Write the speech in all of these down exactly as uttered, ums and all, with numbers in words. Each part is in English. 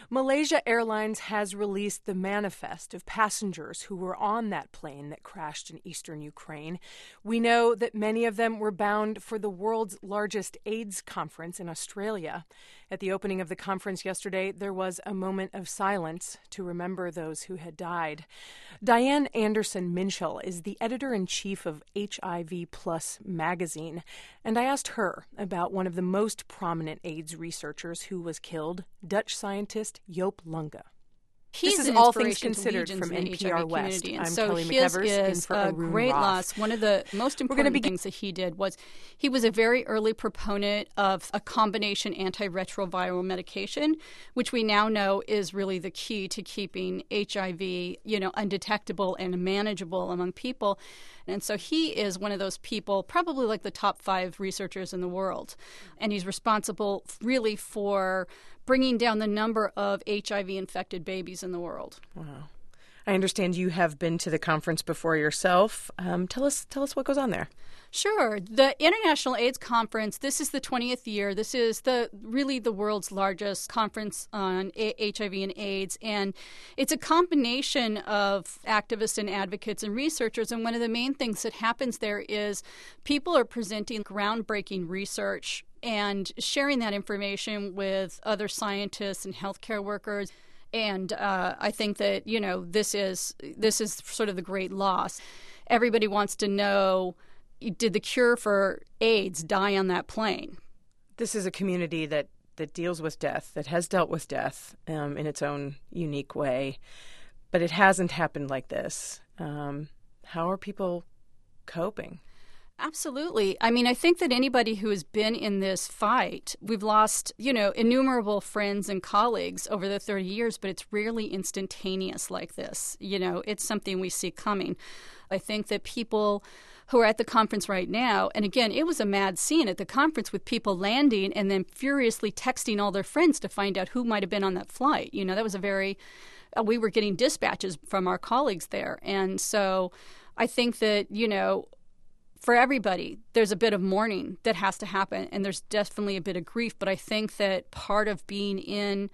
Malaysia Airlines has released the manifest of passengers who were on that plane that crashed in eastern Ukraine. We know that many of them were bound for the world's largest AIDS conference in Australia. At the opening of the conference yesterday, there was a moment of silence to remember those who had died. Diane Anderson Minshall is the editor-in-chief of H I V Plus magazine, and I asked her about one of the most prominent AIDS researchers who was killed, Dutch scientist Joop Lunge. He's this is All Things Considered from N P R West. And I'm so Kelly his McEvers, is in for a Arun great Roth. loss. One of the most important begin- things that he did was he was a very early proponent of a combination antiretroviral medication, which we now know is really the key to keeping H I V, you know, undetectable and manageable among people. And so he is one of those people, probably like the top five researchers in the world. And he's responsible really for bringing down the number of H I V-infected babies in the world. Wow. I understand you have been to the conference before yourself. Um, tell us, tell us what goes on there. Sure. The International AIDS Conference, this is the twentieth year. This is the really the world's largest conference on a- H I V and AIDS. And it's a combination of activists and advocates and researchers. And one of the main things that happens there is people are presenting groundbreaking research and sharing that information with other scientists and healthcare workers. And uh, I think that, you know, this is this is sort of the great loss. Everybody wants to know, did the cure for AIDS die on that plane? This is a community that, that deals with death, that has dealt with death um, in its own unique way. But it hasn't happened like this. Um, how are people coping? Absolutely. I mean, I think that anybody who has been in this fight, we've lost, you know, innumerable friends and colleagues over the thirty years, but it's rarely instantaneous like this. You know, it's something we see coming. I think that people who are at the conference right now, and again, it was a mad scene at the conference with people landing and then furiously texting all their friends to find out who might have been on that flight. You know, that was a very, uh, we were getting dispatches from our colleagues there. And so I think that, you know, for everybody, there's a bit of mourning that has to happen, and there's definitely a bit of grief. But I think that part of being in,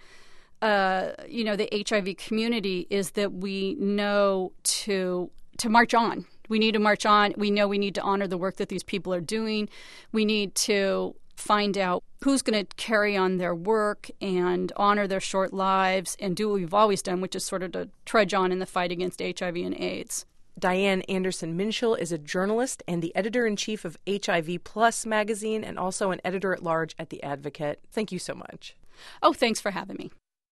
uh, you know, the H I V community is that we know to to march on. We need to march on. We know we need to honor the work that these people are doing. We need to find out who's going to carry on their work and honor their short lives and do what we've always done, which is sort of to trudge on in the fight against H I V and AIDS. Diane Anderson Minshall is a journalist and the editor-in-chief of H I V Plus magazine and also an editor-at-large at The Advocate. Thank you so much. Oh, thanks for having me.